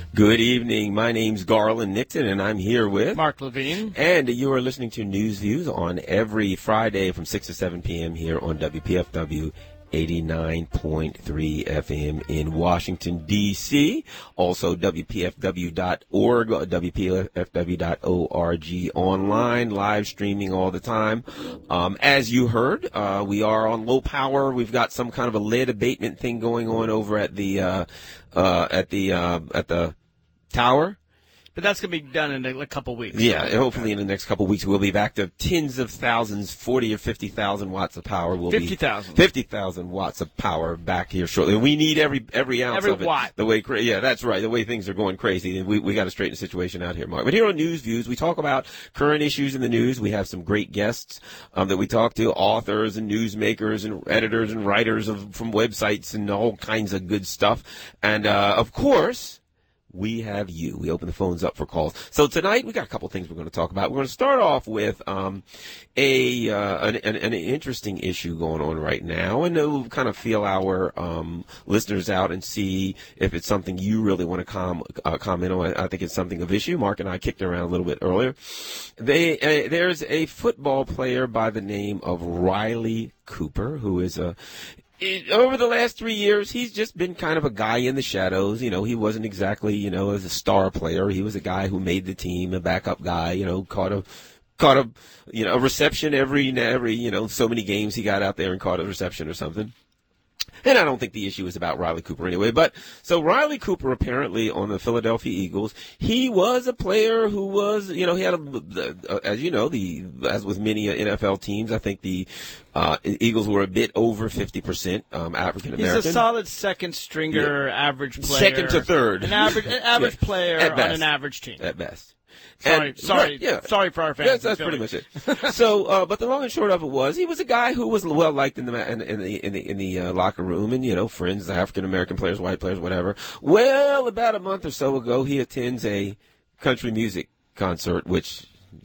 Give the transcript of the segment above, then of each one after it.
Good evening. My name's Garland Nixon, and I'm here with Mark Levine. And you are listening to News Views on every Friday from 6 to 7 p.m. here on WPFW 89.3 FM in Washington, D.C. Also, WPFW.org, WPFW.org online, live streaming all the time. As you heard, we are on low power. We've got some kind of a lead abatement thing going on over at the tower. But that's going to be done in a couple weeks. Yeah, hopefully in the next couple weeks we'll be back to tens of thousands, 40 or 50,000 watts of power. 50,000 watts of power back here shortly. We need every ounce of it. Watt. Yeah, that's right. The way things are going crazy, and we got to straighten the situation out here, Mark. But here on News Views, we talk about current issues in the news. We have some great guests that we talk to, authors and newsmakers and editors and writers from websites and all kinds of good stuff. And of course, we have you. We open the phones up for calls. So tonight we got a couple things we're going to talk about. We're going to start off with an interesting issue going on right now, and we'll kind of feel our listeners out and see if it's something you really want to comment on. I think it's something of issue. Mark and I kicked it around a little bit earlier. There's a football player by the name of Riley Cooper, who is over the last 3 years, he's just been kind of a guy in the shadows. You know, he wasn't exactly, as a star player. He was a guy who made the team, a backup guy, caught a reception every, so many games he got out there and caught a reception or something. And I don't think the issue is about Riley Cooper anyway. But so Riley Cooper apparently on the Philadelphia Eagles, he was a player who was, he had as with many NFL teams, I think the Eagles were a bit over 50% African American. He's a solid second stringer, average player. Second to third. An average player on an average team. At best. Sorry for our fans. That's pretty much it. So, but the long and short of it was, he was a guy who was well liked in the locker room, and friends, African American players, white players, whatever. Well, about a month or so ago, he attends a country music concert, which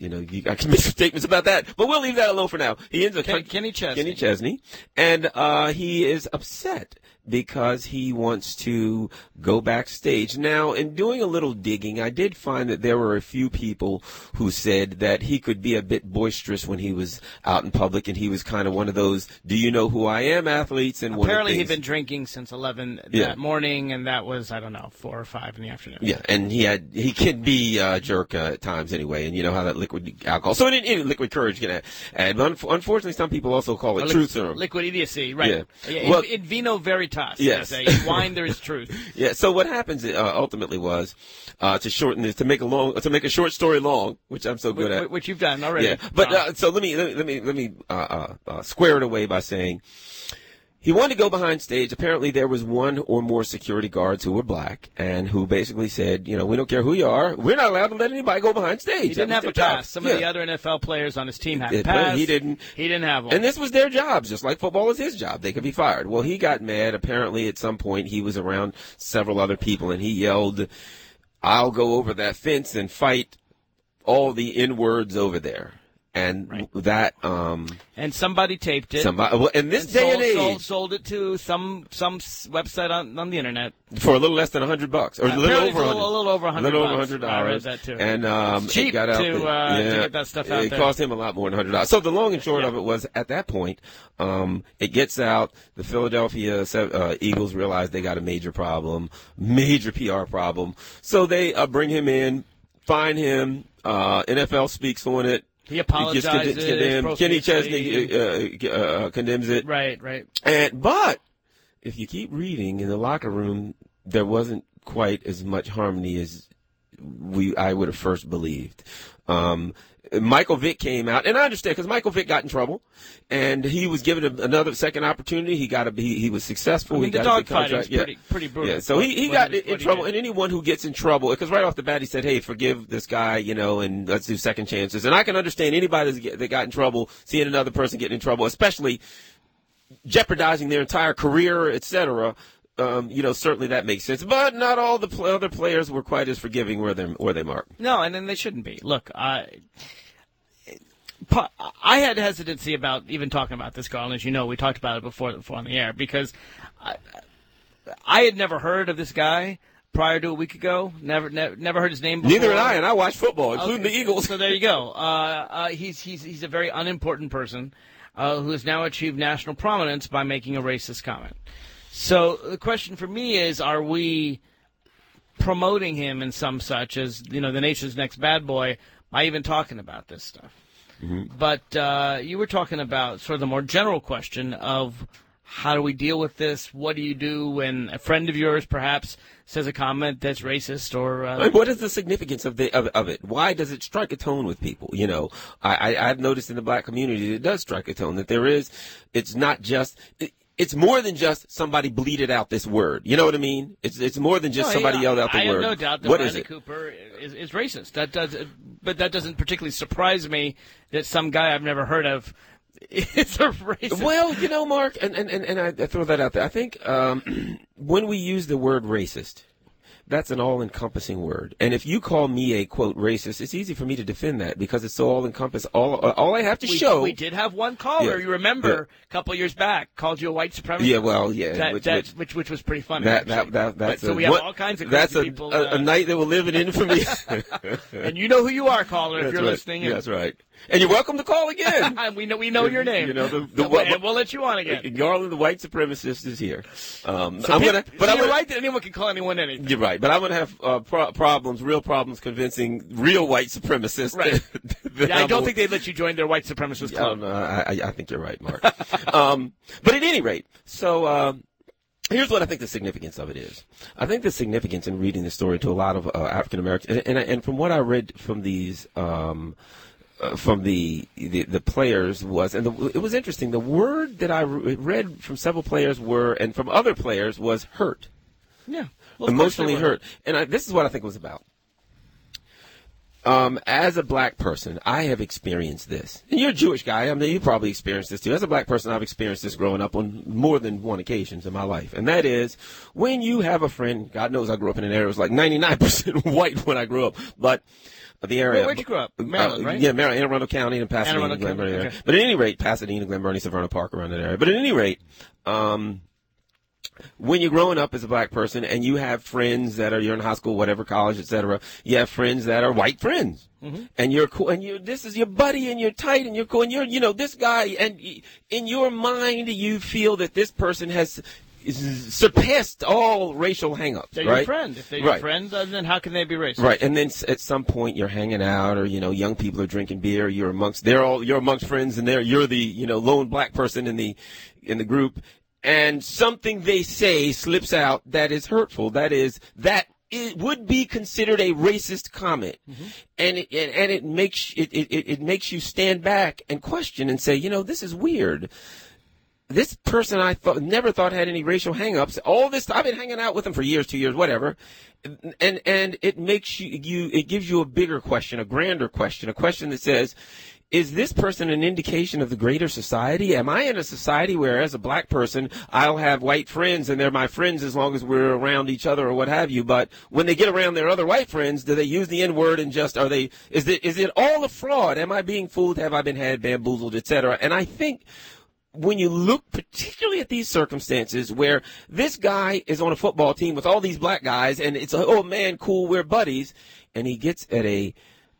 I can make statements about that, but we'll leave that alone for now. He ends up Kenny Chesney, and he is upset because he wants to go backstage. Now, in doing a little digging, I did find that there were a few people who said that he could be a bit boisterous when he was out in public, and he was kind of one of those "do you know who I am" athletes. And apparently he'd been drinking since 11 that morning, and that was 4 or 5 in the afternoon. Yeah, and he can be a jerk at times anyway, and you know how that liquid alcohol, so any liquid courage can add. But unfortunately, some people also call it truth serum. Liquid idiocy, right? Yeah. Well, in vino veritas. Yes. In wine there is truth. Yeah. So what happens ultimately was to shorten this, to make a short story long, which I'm so good at, which you've done already. Yeah. But so let me square it away by saying, he wanted to go behind stage. Apparently, there was one or more security guards who were black and who basically said, we don't care who you are. We're not allowed to let anybody go behind stage. He didn't have a pass. Some of the other NFL players on his team had a pass. He didn't. He didn't have one. And this was their jobs, just like football is his job. They could be fired. Well, he got mad. Apparently, at some point, he was around several other people, and he yelled, "I'll go over that fence and fight all the N-words over there." And that, and somebody taped it. In this day and age, sold it to some website on the internet for a little less than $100, or a little over $100. A little over $100. A little over $100. I read that too. And it's cheap it got out to get that stuff out there. It cost him a lot more than $100. So the long and short of it was, at that point, it gets out. The Philadelphia Eagles realize they got a major problem, major PR problem. So they bring him in, fine him. NFL speaks on it. He apologizes. Kenny Chesney condemns it. Right. But if you keep reading, in the locker room, there wasn't quite as much harmony as I would have first believed. Michael Vick came out, and I understand because Michael Vick got in trouble, and he was given another second opportunity. He was successful. The dogfighting is pretty brutal. Yeah, so he got in trouble, and anyone who gets in trouble, because right off the bat he said, "Hey, forgive this guy, and let's do second chances." And I can understand anybody that got in trouble, seeing another person getting in trouble, especially jeopardizing their entire career, etc. Certainly that makes sense. But not all the other players were quite as forgiving, were they, Mark? No, and then they shouldn't be. Look, I had hesitancy about even talking about this, Garland. As you know, we talked about it before on the air, because I had never heard of this guy. prior to a week ago. Never heard his name before. Neither had I, and I watch football, including the Eagles. So there you go. He's a very unimportant person who has now achieved national prominence by making a racist comment. So the question for me is, are we promoting him in some such as, the nation's next bad boy by even talking about this stuff? Mm-hmm. But you were talking about sort of the more general question of how do we deal with this? What do you do when a friend of yours perhaps says a comment that's racist or? What is the significance of it? Why does it strike a tone with people? I've noticed in the black community it does strike a tone that it's not just. It's more than just somebody bleated out this word. You know what I mean? It's more than just somebody yelled out the word. I have no doubt that Bradley Cooper is racist. But that doesn't particularly surprise me that some guy I've never heard of is a racist. Well, Mark, and I throw that out there. I think when we use the word racist, that's an all-encompassing word. And if you call me a, quote, racist, it's easy for me to defend that because it's so all-encompassing. All I have to show... We did have one caller, you remember, a couple years back, called you a white supremacist. Yeah, well, yeah. Which was pretty funny. So we have all kinds of crazy people. That's a night that will live in infamy. And you know who you are, caller, if you're listening. That's right. And you're welcome to call again. we know your name. And we'll let you on again. Garland, the white supremacist, is here. You're right that anyone can call anyone anything. You're right, but I'm going to have real problems convincing real white supremacists. Right. I don't think they'd let you join their white supremacist club. I think you're right, Mark. But at any rate, so here's what I think the significance of it is. I think the significance in reading the story to a lot of African Americans, and from what I read from these. From the players was, and it was interesting. The word that I read from several players and from other players was hurt. Yeah, emotionally hurt. And this is what I think it was about. As a black person, I have experienced this. And you're a Jewish guy. I mean, you probably experienced this too. As a black person, I've experienced this growing up on more than one occasions in my life. And that is when you have a friend, God knows I grew up in an area that was like 99% white when I grew up, but the area. Where'd you grow up? Maryland, right? Yeah, Maryland, Anne Arundel County and Pasadena, Glen Burnie. Okay. But at any rate, Pasadena, Glen Burnie, Severna Park, around that area. But at any rate, when you're growing up as a black person and you have friends you're in high school, whatever, college, etc., you have friends that are white friends. Mm-hmm. And you're cool, and this is your buddy, and you're tight, and you're cool, and you're, this guy, and in your mind, you feel that this person has surpassed all racial hangups. They're right? your friend. If they're your friend, then how can they be racist? Right. And then at some point you're hanging out, or young people are drinking beer. You're amongst friends, and you're the lone black person in the group, and something they say slips out that is hurtful. That it would be considered a racist comment, mm-hmm. and it makes you stand back and question and say, this is weird. This person I never thought had any racial hang-ups. All this, I've been hanging out with him for years, 2 years, whatever. And it makes it gives you a bigger question, a grander question, a question that says, is this person an indication of the greater society? Am I in a society where, as a black person, I'll have white friends and they're my friends as long as we're around each other or what have you? But when they get around their other white friends, do they use the N-word and is it all a fraud? Am I being fooled? Have I been had, bamboozled, etc.? And I think when you look particularly at these circumstances where this guy is on a football team with all these black guys and it's oh man, cool, we're buddies, and he gets at a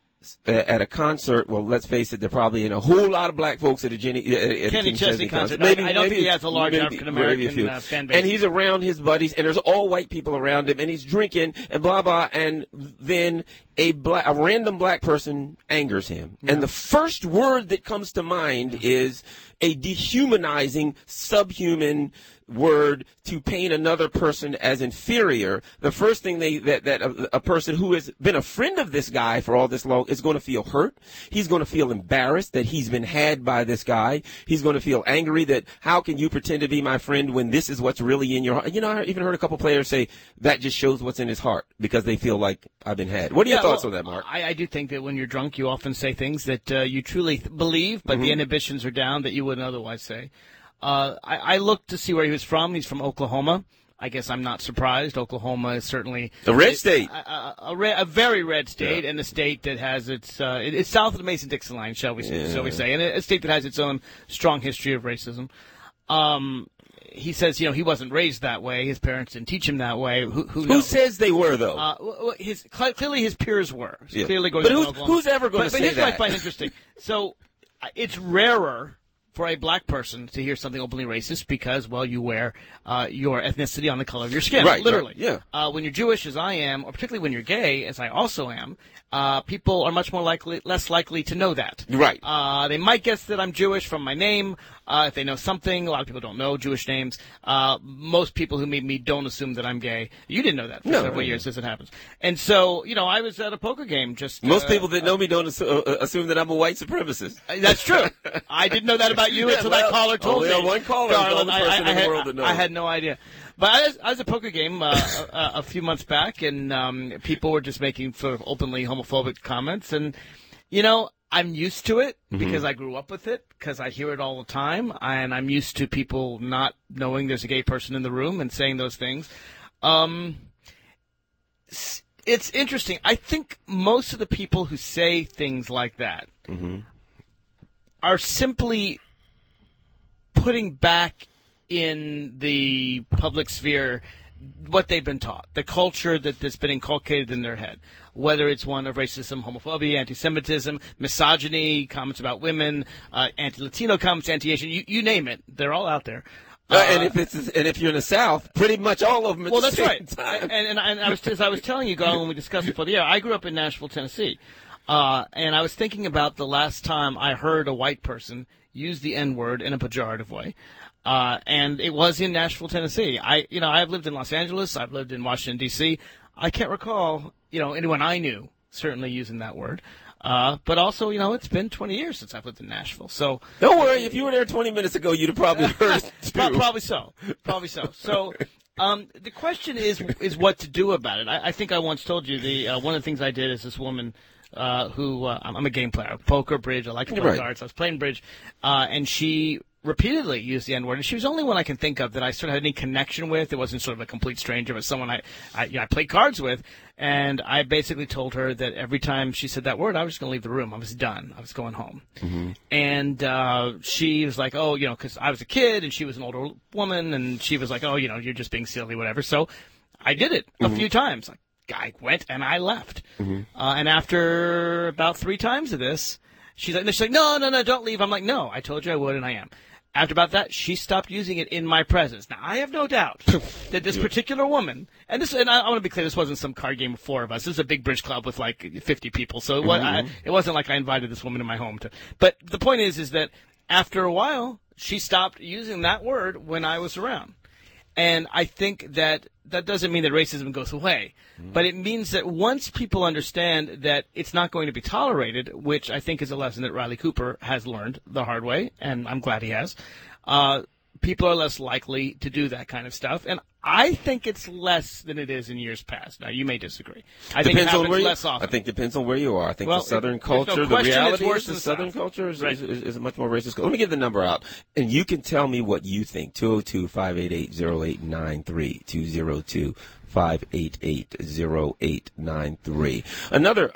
concert. Well, let's face it, there are probably a whole lot of black folks at a Kenny Chesney concert. I don't think he has a large African American fan base. And he's around his buddies, and there's all white people around him, and he's drinking and blah blah. And then a random black person angers him, and the first word that comes to mind is a dehumanizing, subhuman word to paint another person as inferior. The first thing that a person who has been a friend of this guy for all this long is going to feel hurt. He's going to feel embarrassed that he's been had by this guy. He's going to feel angry that how can you pretend to be my friend when this is what's really in your heart? I even heard a couple players say that just shows what's in his heart because they feel like I've been had. What are your thoughts on that, Mark? I do think that when you're drunk, you often say things that you truly believe, but the inhibitions are down that you wouldn't otherwise say. I looked to see where he was from. He's from Oklahoma. I guess I'm not surprised. Oklahoma is certainly a red state, a very red state, and a state that has it's south of the Mason-Dixon line, shall we say, and a state that has its own strong history of racism. he says, he wasn't raised that way. His parents didn't teach him that way. Who Who knows? says they were, though? Clearly his peers were. Yeah. Clearly going But to who's, Oklahoma. who's ever going to But say here's what I that? find interesting. So it's rarer for a black person to hear something openly racist because, well, you wear your ethnicity on the color of your skin, Right, literally. right, yeah. When you're Jewish, as I am, or particularly when you're gay, as I also am, people are much more less likely to know that. Right. They might guess that I'm Jewish from my name. If they know something, a lot of people don't know Jewish names. Most people who meet me don't assume that I'm gay. You didn't know that for several years as it happens. And so, I was at a poker game just... Most people that know me don't assume that I'm a white supremacist. That's true. I didn't know that about you until that caller told me. Only one caller is the only person in the world that knows. I had no idea. But I was at a poker game a few months back, and people were just making sort of openly homophobic comments. And, I'm used to it because I grew up with it, because I hear it all the time, and I'm used to people not knowing there's a gay person in the room and saying those things. It's interesting. I think most of the people who say things like that are simply putting back in the public sphere what they've been taught, the culture that's been inculcated in their head, whether it's one of racism, homophobia, anti-Semitism, misogyny, comments about women, anti-Latino comments, anti-Asian, you name it, they're all out there. And if you're in the South, pretty much all of them. At the That's same right. time. And as I was telling you, Garland, when we discussed before the air, I grew up in Nashville, Tennessee, and I was thinking about the last time I heard a white person use the N-word in a pejorative way. And it was in Nashville, Tennessee. I've lived in Los Angeles. I've lived in Washington, D.C. I can't recall, anyone I knew certainly using that word. But also, it's been 20 years since I've lived in Nashville. So don't worry. If you were there 20 minutes ago, you'd have probably heard it too. Probably so. So the question is what to do about it. I think I once told you one of the things I did is this woman who I'm a game player, poker, bridge. I like to play cards. I was playing bridge, and she repeatedly used the N-word, and she was the only one I can think of that I sort of had any connection with. It wasn't sort of a complete stranger, but someone I played cards with, and I basically told her that every time she said that word, I was just going to leave the room. I was done. I was going home. And she was like, oh, because I was a kid, and she was an older woman, and she was like, oh, you're just being silly, whatever. So I did it a few times. I went, and I left. And after about 3 times of this, she's like, no, don't leave. I'm like, no, I told you I would, and I am. After about that, she stopped using it in my presence. Now, I have no doubt that this particular woman, and I want to be clear, this wasn't some card game of 4 of us. This is a big bridge club with like 50 people, so it wasn't like I invited this woman to my home. But the point is that after a while, she stopped using that word when I was around. And I think that doesn't mean that racism goes away, but it means that once people understand that it's not going to be tolerated, which I think is a lesson that Riley Cooper has learned the hard way, and I'm glad he has, people are less likely to do that kind of stuff. And I think it's less than it is in years past. Now, you may disagree. I think it happens less often. I think it depends on where you are. I think the Southern culture, the reality is the Southern culture is much more racist. Let me get the number out, and you can tell me what you think. 202-588-0893, 202-588-0893. Another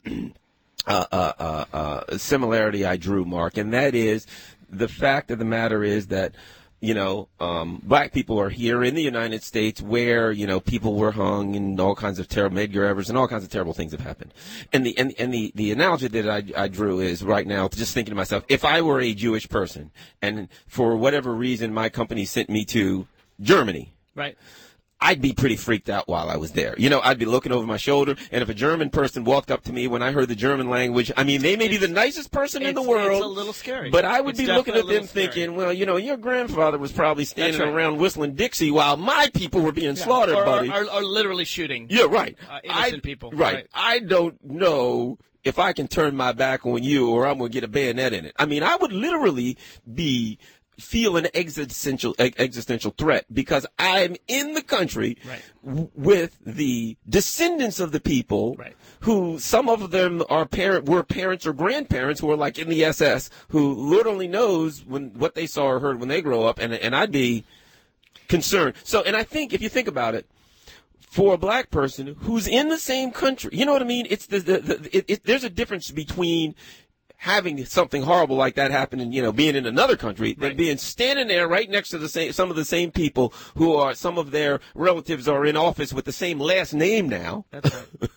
similarity I drew, Mark, and that is the fact of the matter is that black people are here in the United States where, people were hung and all kinds of terrible Medgar Evers and all kinds of terrible things have happened. And the analogy that I drew is right now just thinking to myself, if I were a Jewish person and for whatever reason my company sent me to Germany. Right. I'd be pretty freaked out while I was there. I'd be looking over my shoulder, and if a German person walked up to me when I heard the German language, they may be the nicest person in the world. It's a little scary. But I would be looking at them thinking, well, your grandfather was probably standing around whistling Dixie while my people were being slaughtered, buddy. Or literally shooting. Yeah, right. Innocent people. Right. I don't know if I can turn my back on you or I'm going to get a bayonet in it. I would literally feel an existential threat because I'm in the country with the descendants of the people who some of them were parents or grandparents who were like in the SS who Lord only knows what they saw or heard when they grow up, and I'd be concerned. So, and I think if you think about it, for a black person who's in the same country, you know what I mean? It's there's a difference between having something horrible like that happen and, being in another country than being standing there right next to some of the same people who are, some of their relatives are in office with the same last name now. That's right.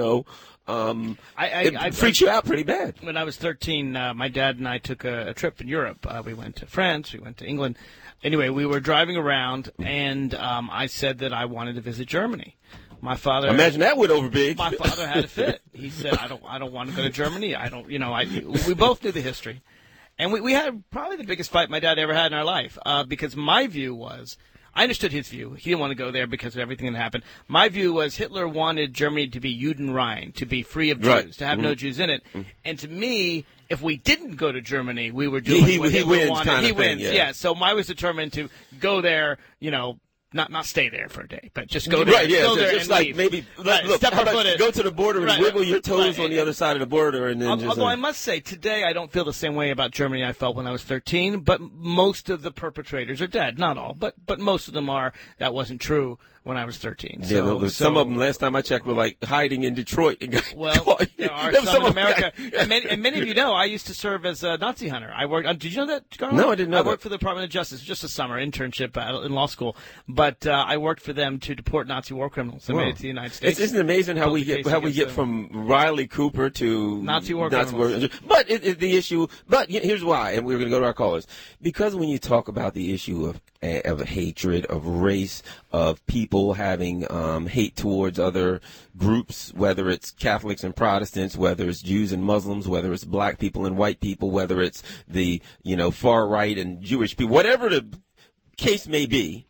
It freaks you out pretty bad. When I was 13, my dad and I took a trip in Europe. We went to France. We went to England. Anyway, we were driving around, and I said that I wanted to visit Germany. My father. Imagine that went over big. My father had a fit. He said, "I don't want to go to Germany. I don't. We both knew the history, and we had probably the biggest fight my dad ever had in our life. Because my view was, I understood his view. He didn't want to go there because of everything that happened. My view was Hitler wanted Germany to be Judenrein, to be free of Jews, to have no Jews in it. And to me, if we didn't go to Germany, we were doing what Hitler wanted. He wins. Yeah. So I was determined to go there. Not stay there for a day, but just go there. Right, yeah. Go there just and like leave. maybe Step how about foot in. go to the border and wiggle your toes on the other side of the border, and then Although I must say, today I don't feel the same way about Germany I felt when I was 13. But most of the perpetrators are dead. Not all, but most of them are. That wasn't true when I was 13. Some of them, last time I checked, were like hiding in Detroit. Well, there are some in America. And many of you know, I used to serve as a Nazi hunter. I worked. Did you know that, Carl? No, I didn't know I worked for the Department of Justice, just a summer internship in law school. But I worked for them to deport Nazi war criminals and made it to the United States. Isn't it amazing how we get from Riley Cooper to Nazi war criminals? But the issue. But here's why, and we're going to go to our callers, because when you talk about the issue of hatred, of race, of people having hate towards other groups, whether it's Catholics and Protestants, whether it's Jews and Muslims, whether it's black people and white people, whether it's the far right and Jewish people, whatever the case may be,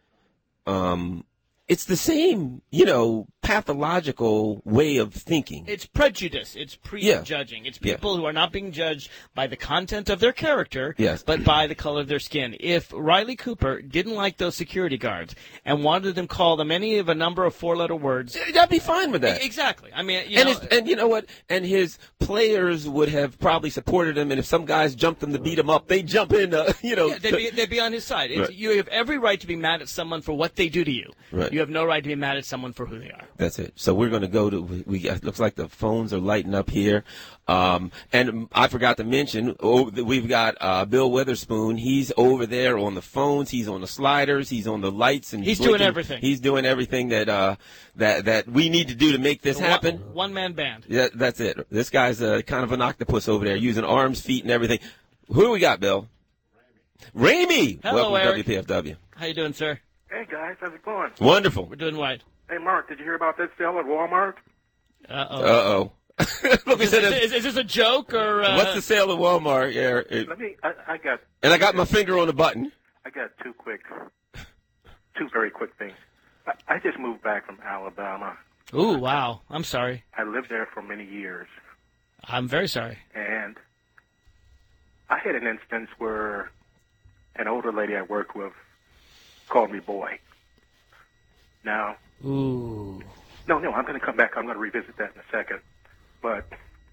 it's the same, pathological way of thinking. It's prejudice. It's prejudging. It's people who are not being judged by the content of their character, but by the color of their skin. If Riley Cooper didn't like those security guards and wanted them call them any of a number of four-letter words, I'd be fine with that. Exactly. I mean, and you know what? And his players would have probably supported him. And if some guys jumped him to beat him up, they'd jump in. They'd be on his side. Right. You have every right to be mad at someone for what they do to you. Right. You have no right to be mad at someone for who they are. That's it. So we're going to go to. It looks like the phones are lighting up here, and I forgot to mention. We've got Bill Witherspoon. He's over there on the phones. He's on the sliders. He's on the lights, and he's doing everything. He's doing everything that we need to do to make this happen. One man band. Yeah, that's it. This guy's kind of an octopus over there, using arms, feet, and everything. Who do we got, Bill? Ramey. Hello, welcome Eric. to WPFW. How you doing, sir? Hey, guys. How's it going? Wonderful. We're doing white. Hey, Mark, did you hear about that sale at Walmart? Uh-oh. Is this a joke, or... What's the sale at Walmart? Yeah, I got my finger on the button. I got two very quick things. I just moved back from Alabama. Ooh, wow. I'm sorry. I lived there for many years. I'm very sorry. And I had an instance where an older lady I worked with called me boy. Now... Ooh. No, I'm going to come back. I'm going to revisit that in a second. But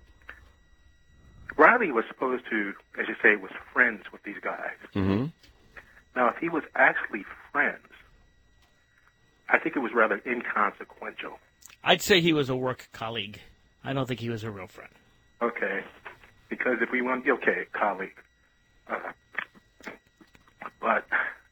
Riley was supposed to, as you say, was friends with these guys. Mm-hmm. Now, if he was actually friends, I think it was rather inconsequential. I'd say he was a work colleague. I don't think he was a real friend. Okay. Because if we want, colleague. But,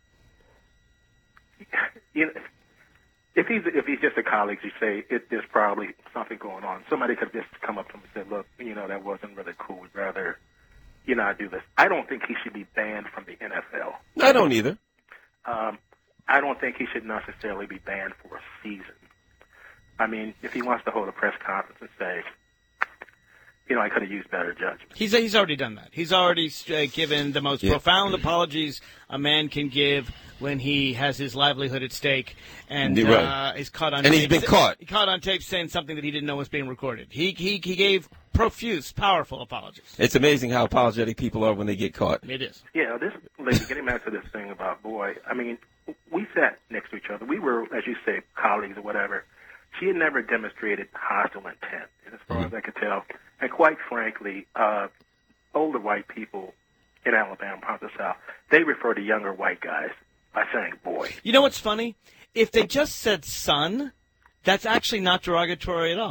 if he's just a colleague, you say there's probably something going on. Somebody could just come up to him and say, look, that wasn't really cool. We'd rather, not do this. I don't think he should be banned from the NFL. I don't either. I don't think he should necessarily be banned for a season. I mean, if he wants to hold a press conference and say, I could have used better judgment. He's already done that. He's already given the most profound apologies a man can give when he has his livelihood at stake, and he's caught on. And tape. He's been caught. He caught on tape saying something that he didn't know was being recorded. He gave profuse, powerful apologies. It's amazing how apologetic people are when they get caught. It is. Yeah, this lady, getting back to this thing about boy. I mean, we sat next to each other. We were, as you say, colleagues or whatever. She had never demonstrated hostile intent, as far as I could tell. And quite frankly, older white people in Alabama, parts of the South, they refer to younger white guys by saying boy. You know what's funny? If they just said son, that's actually not derogatory at all.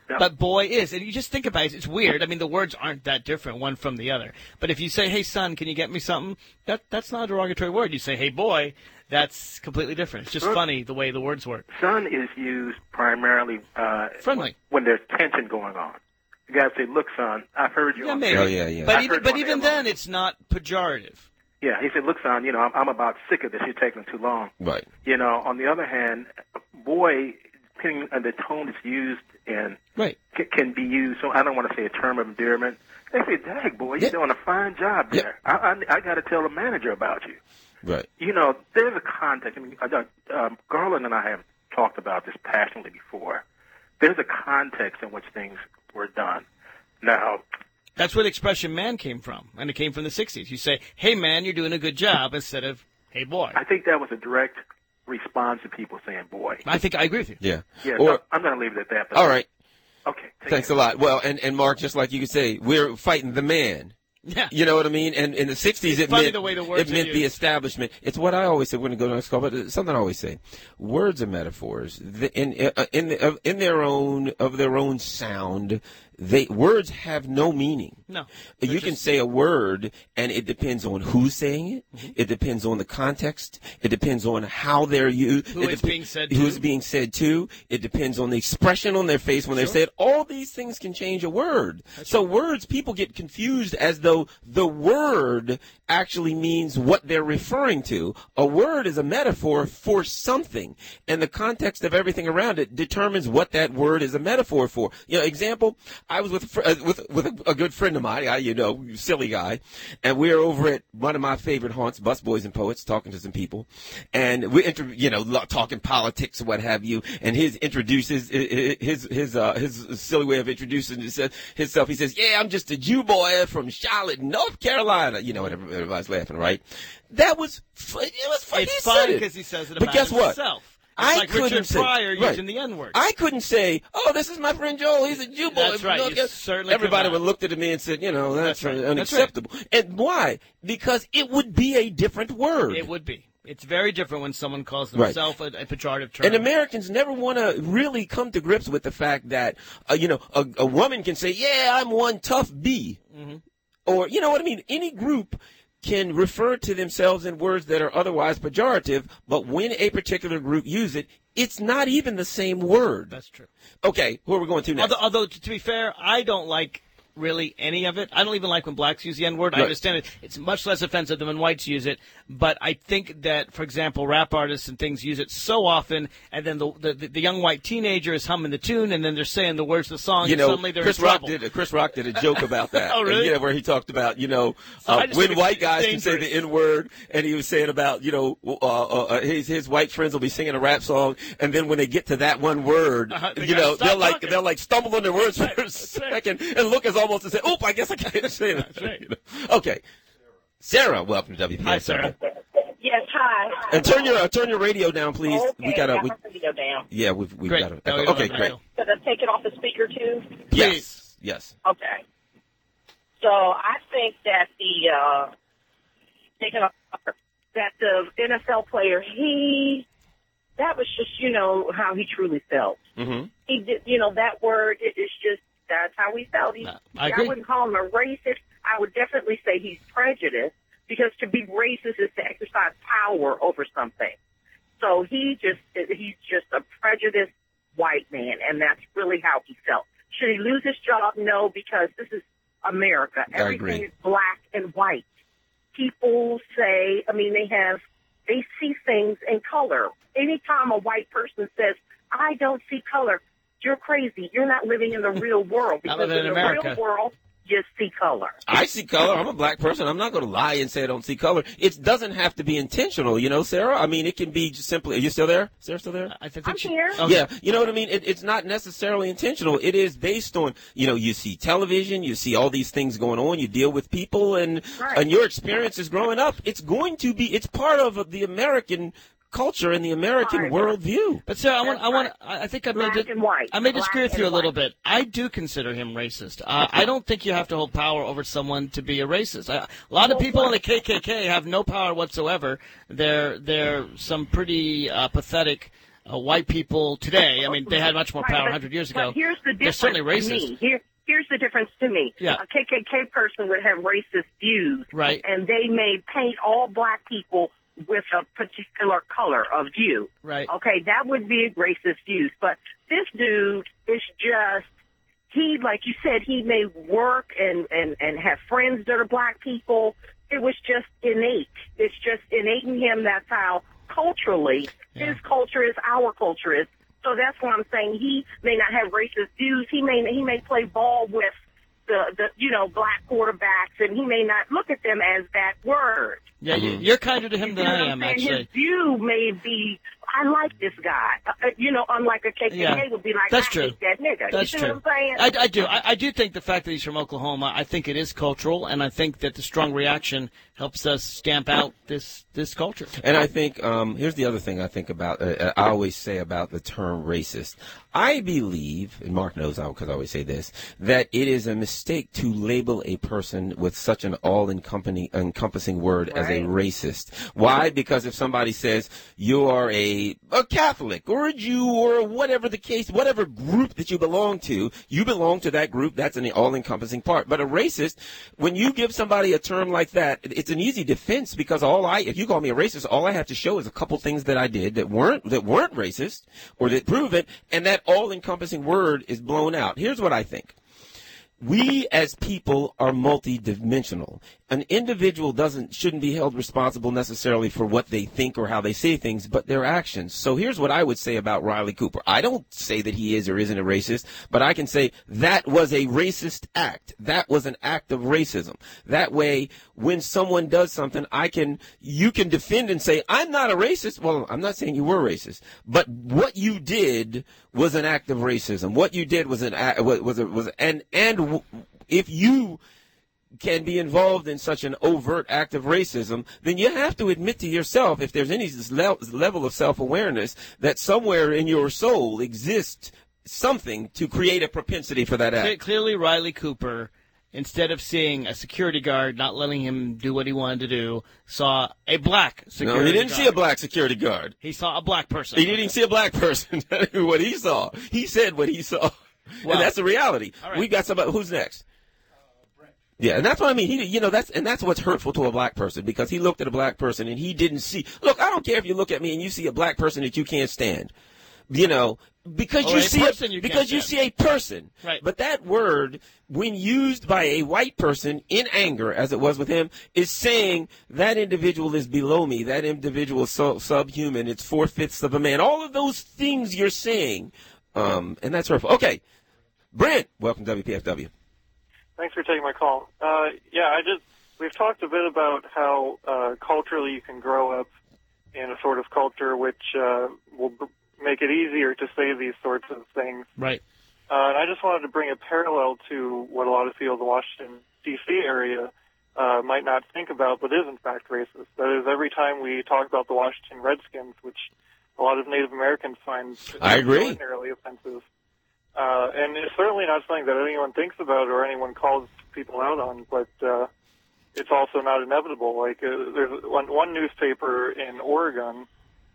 No. But boy is. And you just think about it. It's weird. I mean, the words aren't that different one from the other. But if you say, hey, son, can you get me something? That's not a derogatory word. You say, hey, boy, that's completely different. It's just funny the way the words work. Son is used primarily Friendly. when there's tension going on. You got to say, look, son, I've heard you. Yeah, on maybe. Oh, yeah. But even then, it's not pejorative. Yeah, he said, look, son, I'm about sick of this. You're taking too long. Right. On the other hand, boy, depending on the tone it's used in, Right. can be used. So I don't want to say a term of endearment. They say, dang, boy, you're doing a fine job there. I got to tell the manager about you. Right. There's a context. I mean, Garland and I have talked about this passionately before. There's a context in which things were done. Now, that's where the expression man came from, and it came from the 60s. You say, hey, man, you're doing a good job, instead of, hey, boy. I think that was a direct response to people saying, boy. I think I agree with you. Yeah. Yeah, Or, so I'm going to leave it at that. But all right. Okay. Thanks a lot. Well, and Mark, just like you could say, we're fighting the man. Yeah. You know what I mean? And in the 60s, it funny meant, the way the words it meant are the used. establishment. It's what I always say when I go to next call, but it's something I always say. Words are metaphors. In their own sound, words have no meaning. No. You can say a word, and it depends on who's saying it. Mm-hmm. It depends on the context. It depends on how they're used. Who it's being said to. Who's being said to. It depends on the expression on their face when they're said. All these things can change a word. So words, people get confused as though the word actually means what they're referring to. A word is a metaphor for something, and the context of everything around it determines what that word is a metaphor for. Example, I was with a good friend of mine, silly guy, and we were over at one of my favorite haunts, Busboys and Poets, talking to some people, and we talking politics and what have you, and his silly way of introducing himself. He says, "Yeah, I'm just a Jew boy from Charlotte, North Carolina." And everybody's laughing, right? That was it was funny. It's funny because he says it about but guess what? himself. I like couldn't Richard say, Pryor right. using the N-word. I couldn't say, "Oh, this is my friend Joel. He's a Jew boy." That's right. You certainly Everybody could would look at me and said, "That's right. unacceptable." That's right. And why? Because it would be a different word. It would be. It's very different when someone calls themselves a pejorative term. And Americans never want to really come to grips with the fact that, a woman can say, "Yeah, I'm one tough bee," or you know what I mean. Any group can refer to themselves in words that are otherwise pejorative, but when a particular group use it, it's not even the same word. That's true. Okay, who are we going to next? Although, to be fair, I don't like really any of it. I don't even like when blacks use the N-word. Right. I understand it. It's much less offensive than when whites use it. But I think that, for example, rap artists and things use it so often, and then the young white teenager is humming the tune, and then they're saying the words of the song, and suddenly they're Chris in trouble. Chris Rock did a joke about that. Oh, really? Where he talked about, I just when think white it's guys can say the N-word, and he was saying about, his white friends will be singing a rap song, and then when they get to that one word, they'll like stumble on their words for a second, and look as almost to say, "Oop, I guess I can't say that." That's right. Okay. Sarah, welcome to WPS. Hi, Sarah. Yes, hi. And turn your radio down, please. Okay, We gotta. got my radio down. Yeah, we've Great. got Now we to. don't Okay, have great. radio. Should I take it off the speaker too? Yes. Okay. So I think that that the NFL player, that was just, how he truly felt. Mm-hmm. He did, that word, it's just, that's how he felt. I agree. I wouldn't call him a racist. I would definitely say he's prejudiced, because to be racist is to exercise power over something. So he's just a prejudiced white man, and that's really how he felt. Should he lose his job? No, because this is America. Everything is black and white. People say, they see things in color. Anytime a white person says, "I don't see color," you're crazy. You're not living in the real world, because living in the America. real world, you see color. I see color. I'm a black person. I'm not going to lie and say I don't see color. It doesn't have to be intentional, Sarah. I mean, it can be just simply. Are you still there? Sarah, still there? I think I'm here. Okay. Yeah, you know what I mean? It's not necessarily intentional. It is based on, you see television, you see all these things going on, you deal with people, and your experiences growing up, it's part of the American culture and the American worldview. But Sarah, I think I may disagree with you a little bit. I do consider him racist. I don't think you have to hold power over someone to be a racist. A lot of people in the KKK have no power whatsoever. They're some pretty pathetic white people today. I mean, they had much more power 100 years ago. But here's the They're difference certainly to racist. me. Here's the difference to me. Yeah. A KKK person would have racist views, Right. and they may paint all black people with a particular color of view. Right. Okay, that would be racist views. But this dude is just, he, like you said, he may work and have friends that are black people. It was just innate. It's just innate in him. That's how culturally his culture is, our culture is. So that's what I'm saying. He may not have racist views. He may play ball with the black quarterbacks, and he may not look at them as that word. Yeah, you're kinder to him than I am, actually. His view may be, I like this guy. Unlike a KKK would be like, That's I true. hate that nigga. That's you see true. what I'm saying? I do. I do think the fact that he's from Oklahoma, I think it is cultural, and I think that the strong reaction helps us stamp out this culture. And I think here's the other thing I think about. I always say about the term racist. I believe, and Mark knows because I always say this, that it is a mistake to label a person with such an all-encompassing word as a racist. Why? Because if somebody says you are a Catholic or a Jew or whatever the case, whatever group that you belong to that group. That's an all-encompassing part. But a racist, when you give somebody a term like that, it's an easy defense because if you call me a racist, all I have to show is a couple things that I did that weren't racist or that prove it, and that all-encompassing word is blown out. Here's what I think. We as people are multidimensional. An individual shouldn't be held responsible necessarily for what they think or how they say things, but their actions. So here's what I would say about Riley Cooper. I don't say that he is or isn't a racist, but I can say that was a racist act. That was an act of racism. That way, when someone does something, you can defend and say, I'm not a racist. Well, I'm not saying you were racist, but what you did was an act of racism. What you did was and if you can be involved in such an overt act of racism, then you have to admit to yourself, if there's any level of self-awareness, that somewhere in your soul exists something to create a propensity for that act. Clearly, Riley Cooper, instead of seeing a security guard not letting him do what he wanted to do, saw a black security guard. No, he didn't see a black security guard. He saw a black person. He didn't see a black person. What he saw. He said what he saw. Well, and that's the reality. Right. We got somebody. Who's next? Yeah, and that's what I mean. That's what's hurtful to a black person, because he looked at a black person and he didn't see. Look, I don't care if you look at me and you see a black person that you can't stand. Because you see a person. Right. But that word, when used by a white person in anger, as it was with him, is saying that individual is below me. That individual is subhuman. It's 4/5 of a man. All of those things you're saying, and that's hurtful. Okay, Brent, welcome to WPFW. Thanks for taking my call. We've talked a bit about how culturally you can grow up in a sort of culture which will make it easier to say these sorts of things. Right. And I just wanted to bring a parallel to what a lot of people in the Washington, D.C. area might not think about, but is in fact racist. That is, every time we talk about the Washington Redskins, which a lot of Native Americans find extraordinarily offensive, and it's certainly not something that anyone thinks about or anyone calls people out on, but it's also not inevitable. Like there's one newspaper in Oregon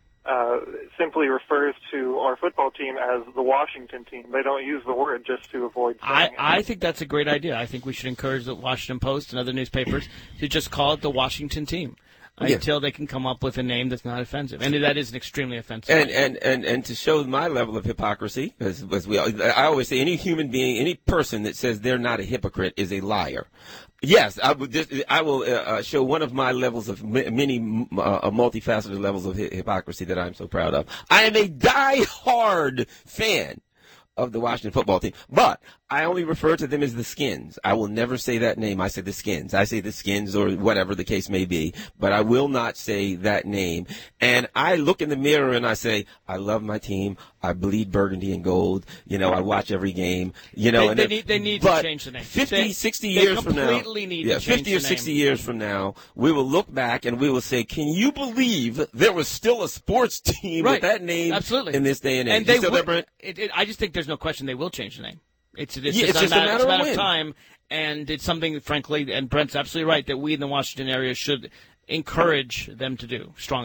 simply refers to our football team as the Washington team. They don't use the word just to avoid saying I think that's a great idea. I think we should encourage the Washington Post and other newspapers to just call it the Washington team. Until they can come up with a name that's not offensive, and that is an extremely offensive. And to show my level of hypocrisy, I always say, any human being, any person that says they're not a hypocrite is a liar. Yes, I will show one of my levels of many multifaceted levels of hypocrisy that I'm so proud of. I am a die-hard fan of the Washington football team, but I only refer to them as the Skins. I will never say that name. I say the Skins. I say the Skins or whatever the case may be, but I will not say that name. And I look in the mirror and I say, I love my team. I bleed burgundy and gold. I watch every game. They need to change the name. 50, 60 years from now, completely need to change 50 or 60 years from now, we will look back and we will say, can you believe there was still a sports team with that name in this day and age? And they still there, Brent? I just think there's no question they will change the name. It's just a matter of time, and it's something, frankly, and Brent's absolutely right, that we in the Washington area should encourage them to do strongly.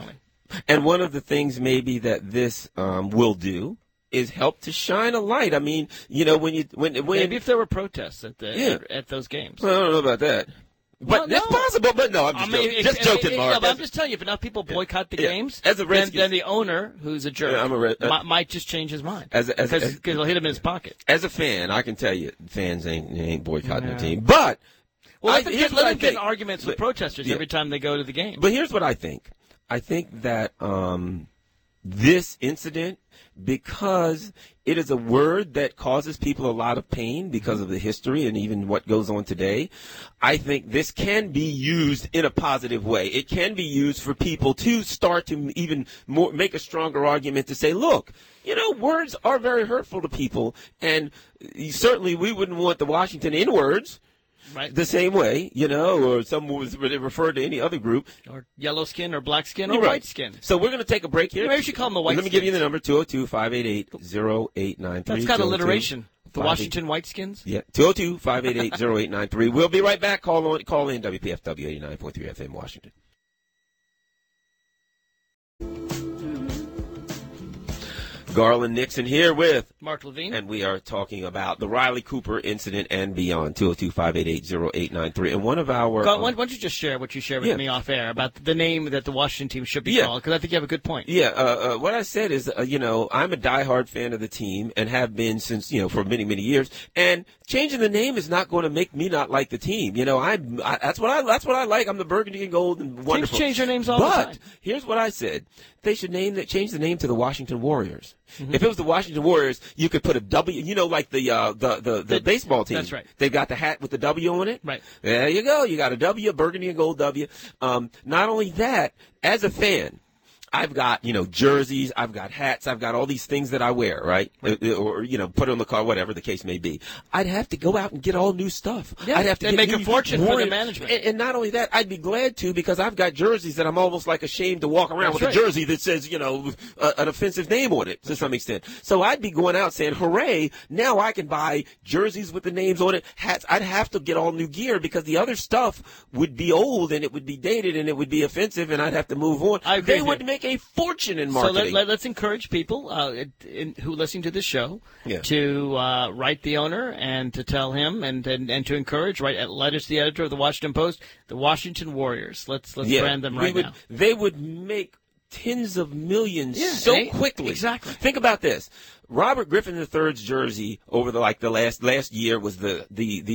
And one of the things maybe that this will do is help to shine a light. I mean, when Maybe if there were protests at at those games. Well, I don't know about that. But Well, that's no. possible. But no, I'm just joking, Mark. But I'm just telling you, if enough people boycott the games, As a Redskins- then the owner, who's a jerk, might just change his mind because he'll hit him in his pocket. As a fan, I can tell you, fans ain't boycotting the team. But Well, here's let what I them get in think. arguments with protesters every time they go to the game. But here's what I think. I think that this incident, because it is a word that causes people a lot of pain because of the history and even what goes on today, I think this can be used in a positive way. It can be used for people to start to even more make a stronger argument to say, look, words are very hurtful to people, and certainly we wouldn't want the Washington N-words Right. the same way, or some was referred to any other group. Or yellow skin or black skin or Right. white skin. So we're going to take a break here. Maybe we should call them the white Let me give you skins. the number, 202-588-0893. That's got alliteration. The 202-588. Washington Whiteskins? Yeah, 202-588-0893. We'll be right back. Call in WPFW 89.3 FM Washington. Garland Nixon here with Mark Levine. and we are talking about the Riley Cooper incident and beyond, 202-588-0893. And one of our... Why don't you just share what you shared with me off air about the name that the Washington team should be called? Because I think you have a good point. Yeah, what I said is, I'm a diehard fan of the team and have been since, for many, many years. And changing the name is not going to make me not like the team. That's what I like. I'm the burgundy and gold and wonderful. Teams change their names all the time. But here's what I said. They should change the name to the Washington Warriors. If it was the Washington Warriors, you could put a W, like the baseball team. That's right. They've got the hat with the W on it. Right. There you go. You got a W, a burgundy and gold W. Not only that, as a fan, I've got, jerseys, I've got hats, I've got all these things that I wear, right? Or, put it on the car, whatever the case may be. I'd have to go out and get all new stuff. Yeah, I'd have to and get make a fortune for the management. And not only that, I'd be glad to, because I've got jerseys that I'm almost like ashamed to walk around with a jersey that says, an offensive name on it to some extent. So I'd be going out saying, hooray, now I can buy jerseys with the names on it, hats. I'd have to get all new gear because the other stuff would be old and it would be dated and it would be offensive and I'd have to move on. I agree They with would make a fortune in marketing. So let's encourage people who listen to this show to write the owner and to tell him and to encourage, write letters to the editor of the Washington Post, the Washington Warriors. Let's brand them now. They would make tens of millions quickly. Exactly. Think about this. Robert Griffin III's jersey over the last year was the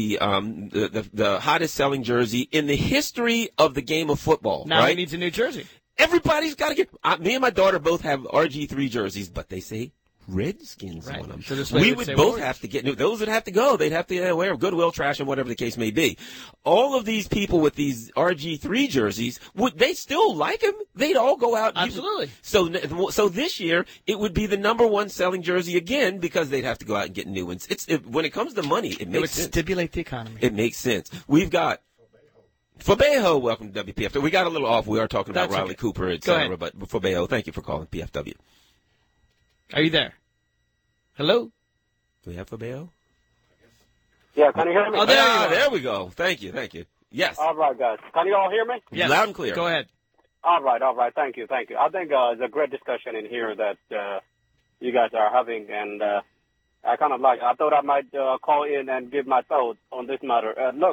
hottest selling jersey in the history of the game of football. Now right? he needs a new jersey. Everybody's got to get. Me and my daughter both have RG3 jerseys, but they say Redskins on them. So we would both have to get new. Those would have to go. They'd have to wear Goodwill, trash, and whatever the case may be. All of these people with these RG3 jerseys, would they still like them? They'd all go out. Absolutely. So this year it would be the number one selling jersey again because they'd have to go out and get new ones. When it comes to money, it makes sense. It would stimulate the economy. It makes sense. We've got. Fabejo, welcome to WPFW. We got a little off. We are talking about Riley Cooper, et cetera. But Fabejo, thank you for calling PFW. Are you there? Hello? Do we have Fabejo? Yeah, can you hear me? Oh, there we go. Thank you. Yes. All right, guys. Can you all hear me? Yes. Loud and clear. Go ahead. All right. Thank you. I think it's a great discussion in here that you guys are having, and I thought I might call in and give my thoughts on this matter. Look,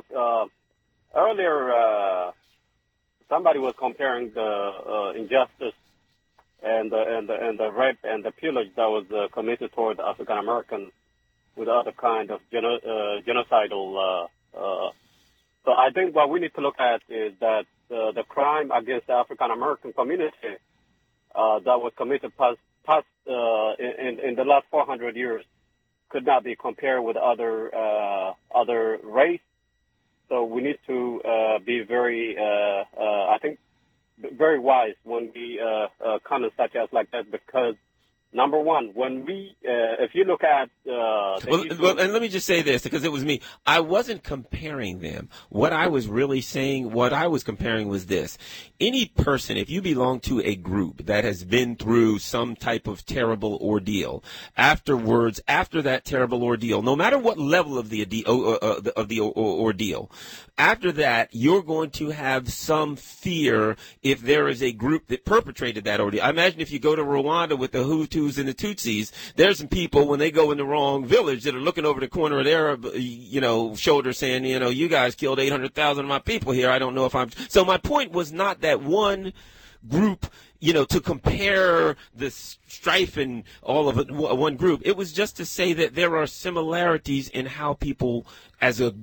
earlier somebody was comparing the injustice and the rape and the pillage that was committed toward African Americans with other kind of genocidal. So I think what we need to look at is that the crime against the African American community that was committed past in the last 400 years could not be compared with other race. So we need to be very, I think, very wise when we comment such as like that, because Number one, when we, if you look at well, and let me just say this, because it was me. I wasn't comparing them. What I was really saying, what I was comparing was this. Any person, if you belong to a group that has been through some type of terrible ordeal, afterwards, after that terrible ordeal, no matter what level of the ordeal, after that, you're going to have some fear if there is a group that perpetrated that ordeal. I imagine if you go to Rwanda with the Hutus and the Tutsis, there's some people when they go in the wrong village that are looking over the corner of their, shoulder saying, you guys killed 800,000 of my people here. I don't know if I'm. So my point was not that one group, to compare the strife in all of it, one group. It was just to say that there are similarities in how people, as a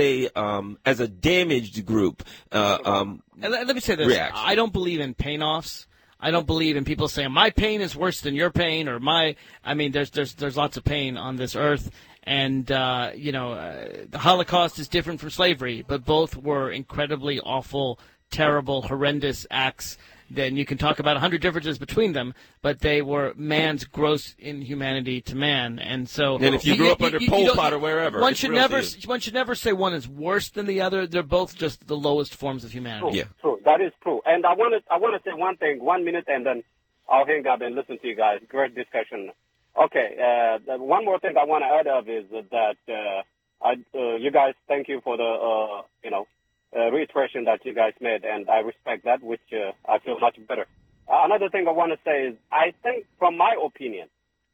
damaged group, and let me say this: reacts. I don't believe in pain-offs. I don't believe in people saying my pain is worse than your pain, or there's lots of pain on this earth. And, the Holocaust is different from slavery, but both were incredibly awful, terrible, horrendous acts. Then you can talk about 100 differences between them, but they were man's gross inhumanity to man. And so, and if you grew up under Pol Pot or wherever, one should never say one is worse than the other. They're both just the lowest forms of humanity. True. That is true. And I want to say one thing, 1 minute, and then I'll hang up and listen to you guys. Great discussion. Okay. One more thing I want to add of is that you guys, thank you for the reiteration that you guys made, and I respect that, which I feel much better. Another thing I want to say is, I think, from my opinion,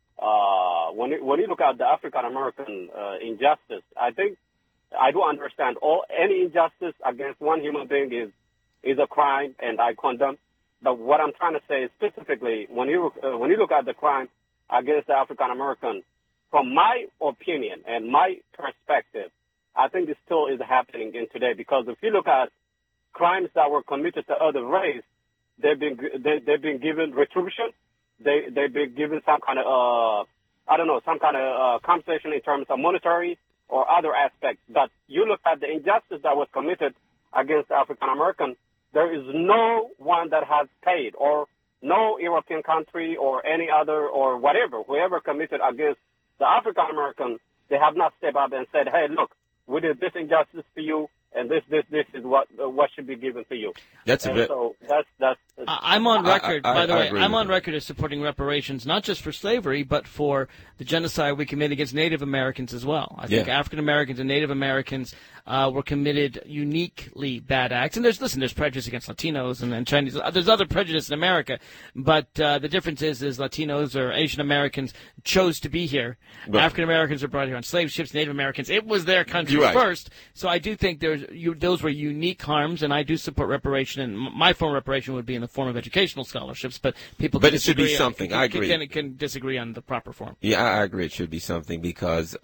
when you look at the African American injustice, I think I do understand any injustice against one human being is a crime, and I condemn. But what I'm trying to say is specifically when you look at the crime against the African American, from my opinion and my perspective, I think it still is happening in today, because if you look at crimes that were committed to other race, they've been given retribution. They've been given some kind of compensation in terms of monetary or other aspects. But you look at the injustice that was committed against African American, there is no one that has paid, or no European country or any other or whatever, whoever committed against the African American, they have not stepped up and said, hey, look, we did this injustice to you, and this is what should be given to you. That's a bit. So that's. I'm on record, by the way. I'm on you. record as supporting reparations, not just for slavery, but for the genocide we committed against Native Americans as well. I think African Americans and Native Americans were committed uniquely bad acts. And there's prejudice against Latinos and Chinese. There's other prejudice in America, but the difference is Latinos or Asian Americans chose to be here. Right. African Americans were brought here on slave ships. Native Americans, it was their country first. So I do think those were unique harms, and I do support reparation. And my form of reparation would be in the form of educational scholarships, but people. But it should be something. I agree. Can disagree on the proper form. Yeah, I agree. It should be something because,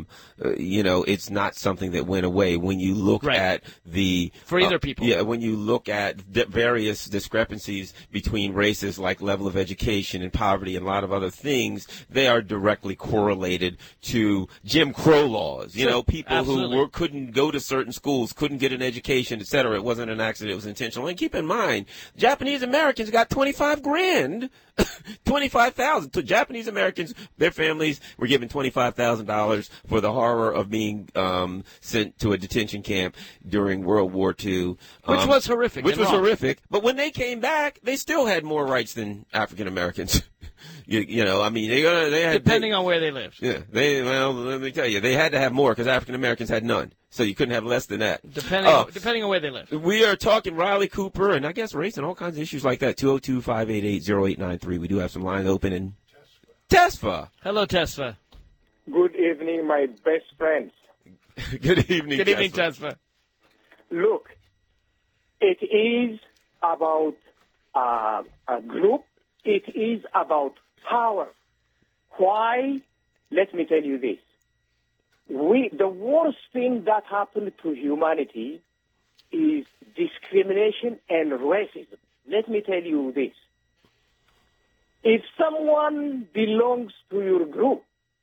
it's not something that went away. When you look at for either people. Yeah, when you look at the various discrepancies between races, like level of education and poverty and a lot of other things, they are directly correlated to Jim Crow laws. People who couldn't go to certain schools, couldn't get an education, et cetera. It wasn't an accident. It was intentional. And keep in mind, Japanese Americans got $25,000. 25,000 to Japanese Americans. Their families were given $25,000 for the horror of being sent to a detention camp during World War II, which was horrific. But when they came back, they still had more rights than African Americans. They had depending on where they lived. Yeah, let me tell you, they had to have more because African Americans had none. So you couldn't have less than that. Depending on where they live. We are talking Riley Cooper and I guess race and all kinds of issues like that. 202-588-0893. We do have some lines open. And Tesfa. Hello, Tesfa. Good evening, my best friends. Good evening, Tesfa. Look, it is about a group. It is about power. Why? Let me tell you this. The worst thing that happened to humanity is discrimination and racism. Let me tell you this. If someone belongs to your group,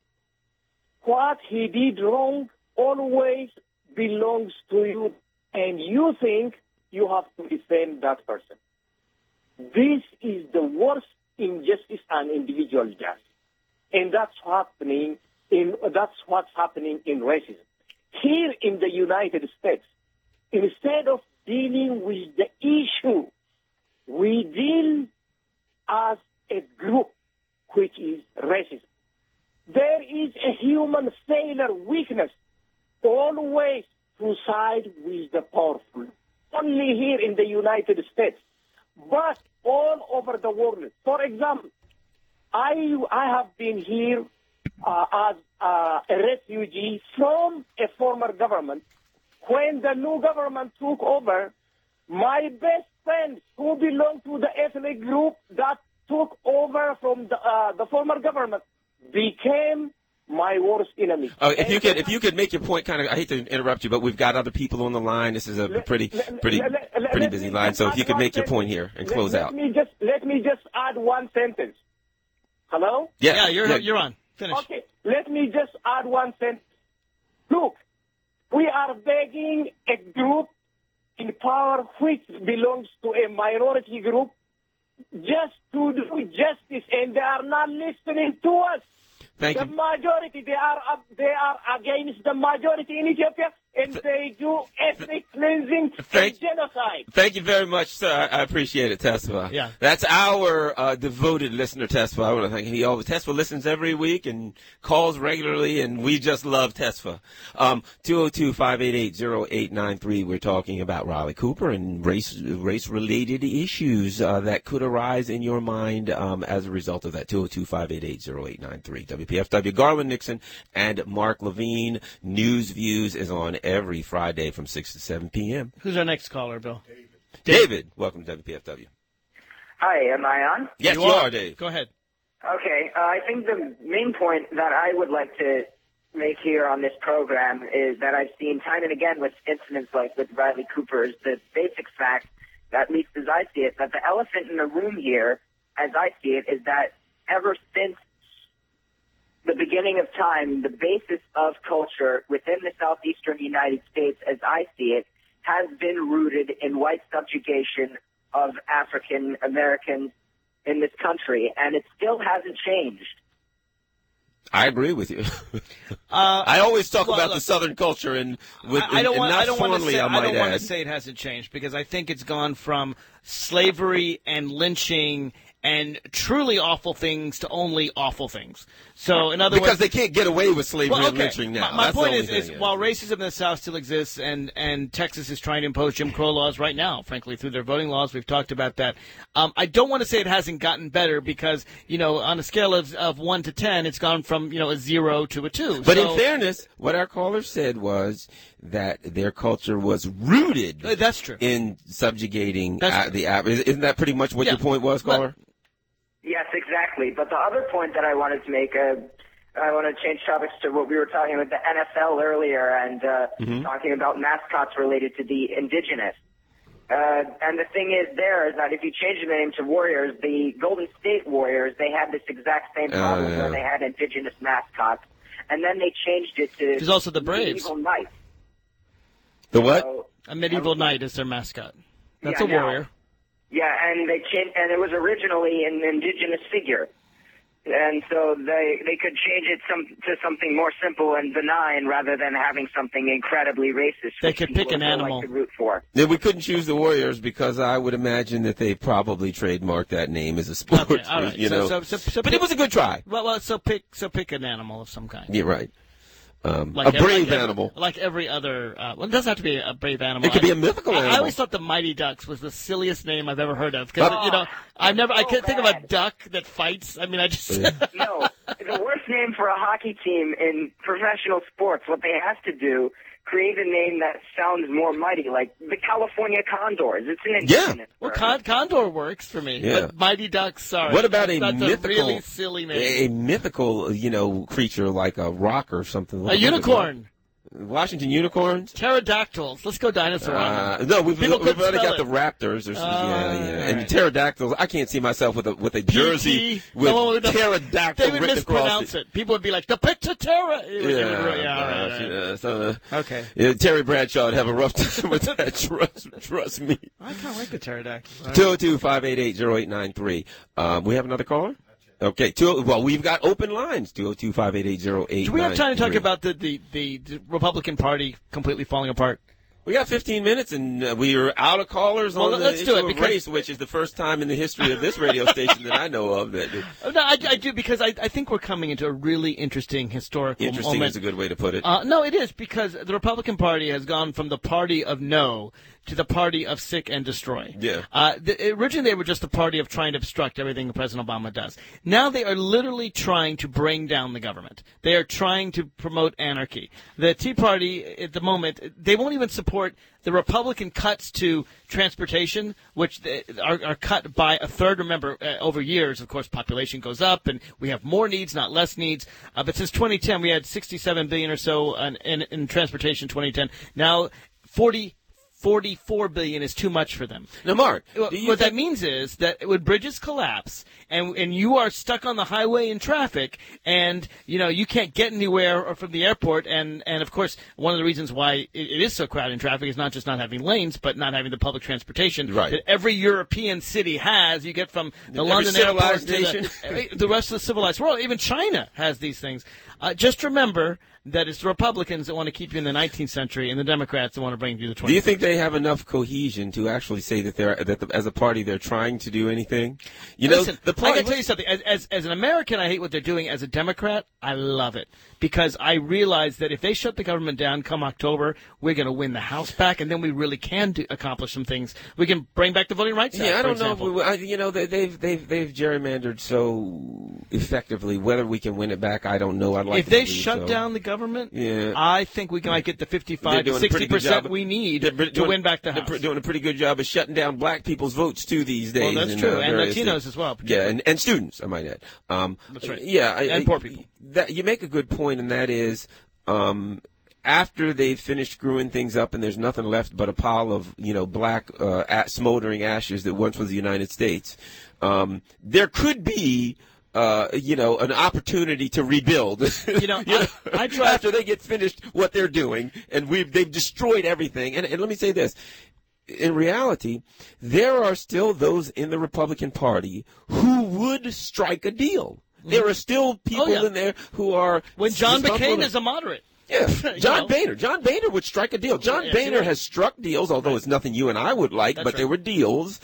what he did wrong always belongs to you, and you think you have to defend that person. This is the worst injustice and individual justice. And that's what's happening in racism. Here in the United States, instead of dealing with the issue, we deal as a group, which is racism. There is a human failure weakness always to side with the powerful. Only here in the United States, but all over the world. For example, I have been here as a refugee from a former government. When the new government took over, my best friends who belong to the ethnic group that took over from the former government became my worst enemy. If you could make your point, kind of, I hate to interrupt you, but we've got other people on the line. This is a pretty busy line. So if you could make your point here and close out. Let me just add one sentence. Hello? Yeah, you're on. Finish. Okay, let me just add one sentence. Look, we are begging a group in power which belongs to a minority group just to do justice, and they are not listening to us. Thank you. The majority, they are against the majority in Ethiopia, and they do ethnic cleansing and genocide. Thank you very much, sir. I appreciate it, Tesfa. Yeah. That's our devoted listener, Tesfa. I want to thank him. Tesfa listens every week and calls regularly, and we just love Tesfa. 202-588-0893. We're talking about Riley Cooper and race-related issues that could arise in your mind as a result of that. 202-588-0893. WPFW, Garland Nixon and Mark Levine. News Views is on every Friday from 6 to 7 p.m. Who's our next caller, Bill? David, welcome to WPFW. Hi, am I on? Yes, you are, Dave. Go ahead. Okay, I think the main point that I would like to make here on this program is that I've seen time and again with incidents like with Riley Cooper is the basic fact, at least as I see it, that the elephant in the room here, as I see it, is that ever since the beginning of time, the basis of culture within the southeastern United States, as I see it, has been rooted in white subjugation of African Americans in this country, and it still hasn't changed. I agree with you. I always talk about the Southern culture, and I don't want to say it hasn't changed, because I think it's gone from slavery and lynching and truly awful things to only awful things. So, in other words, because they can't get away with slavery and lynching now. My point is while racism in the South still exists, and Texas is trying to impose Jim Crow laws right now, frankly, through their voting laws, we've talked about that. I don't want to say it hasn't gotten better, because on a scale of 1 to 10, it's gone from a 0 to a 2. But in fairness, what our caller said was that their culture was rooted. That's true. In subjugating the average. Isn't that pretty much what your point was, caller? Yes, exactly. But the other point that I wanted to make, I want to change topics to what we were talking about the NFL earlier and talking about mascots related to the indigenous. And the thing is that if you change the name to Warriors, the Golden State Warriors, they had this exact same problem where they had indigenous mascots. And then they changed it to there's also the Braves. Medieval Knight. The what? So, a medieval knight is their mascot. That's a warrior. Yeah, and they changed, and it was originally an indigenous figure, and so they could change it to something more simple and benign rather than having something incredibly racist. They could pick an animal. Like to root for. Yeah, we couldn't choose the Warriors because I would imagine that they probably trademarked that name as a sport. Okay, all right. But it was a good try. Well, so pick an animal of some kind. Yeah, right. A brave animal. Like every other, it doesn't have to be a brave animal. It could be a mythical animal. I always thought the Mighty Ducks was the silliest name I've ever heard of. Because, I can't think of a duck that fights. I mean, I just. No, the worst name for a hockey team in professional sports, what they have to do, create a name that sounds more mighty, like the California Condors. It's an indigenous word. Well, Condor works for me. Yeah. But Mighty Ducks, sorry. What about that's mythical, a really silly name? A mythical, creature like a rock or something. A unicorn. Washington unicorns? Pterodactyls. Let's go dinosaur on them. No, we've already got the raptors. And right. pterodactyls. I can't see myself with a jersey with pterodactyl They would written mispronounce across it. People would be like, the Pictatera. Okay. Terry Bradshaw would have a rough time with that. Trust me. I kind of like the pterodactyl. 202-588-0893. We have another caller? Okay. Well, we've got open lines. 202-588-0893. Do we have time to talk about the Republican Party completely falling apart? We got 15 minutes, and we are out of callers on the issue of race, which is the first time in the history of this radio station that I know of. No, I do, because I think we're coming into a really interesting historical moment. Interesting is a good way to put it. No, it is, because the Republican Party has gone from the party of no to the party of sick and destroy. Yeah. Originally, they were just the party of trying to obstruct everything President Obama does. Now they are literally trying to bring down the government. They are trying to promote anarchy. The Tea Party, at the moment, they won't even support the Republican cuts to transportation, which are cut by a third. Remember, over years, of course, population goes up, and we have more needs, not less needs. But since 2010, we had $67 billion or so in transportation. 2010 now, 44 billion is too much for them. Now, Mark, what that means is that when bridges collapse and you are stuck on the highway in traffic, and you can't get anywhere or from the airport, and of course one of the reasons why it is so crowded in traffic is not just not having lanes, but not having the public transportation that every European city has. You get from the London airport to the rest of the civilized world. Even China has these things. Just remember that it's the Republicans that want to keep you in the 19th century and the Democrats that want to bring you to the 20th. Do you think they have enough cohesion to actually say that as a party they're trying to do anything? Listen, I got to tell you something. As an American, I hate what they're doing. As a Democrat, I love it, because I realize that if they shut the government down come October, we're going to win the House back, and then we really can accomplish some things. We can bring back the Voting Rights Act. Yeah, I don't know if they've gerrymandered so effectively. Whether we can win it back, I don't know. If they shut down the government, I think we might get the 55 to 60% we need to win back the House. They're doing a pretty good job of shutting down black people's votes too these days. Well, that's true, and Latinos as well. Yeah, and students, I might add. That's right. Yeah, and poor people. You make a good point, and that is, after they've finished screwing things up and there's nothing left but a pile of black smoldering ashes that once was the United States, there could be an opportunity to rebuild. I drive after they get finished what they're doing, and they've destroyed everything. And let me say this. In reality, there are still those in the Republican Party who would strike a deal. There are still people in there who are... When John McCain is a moderate. Yeah, John Boehner. John Boehner would strike a deal. John Boehner has struck deals, although it's nothing you and I would like, but there were deals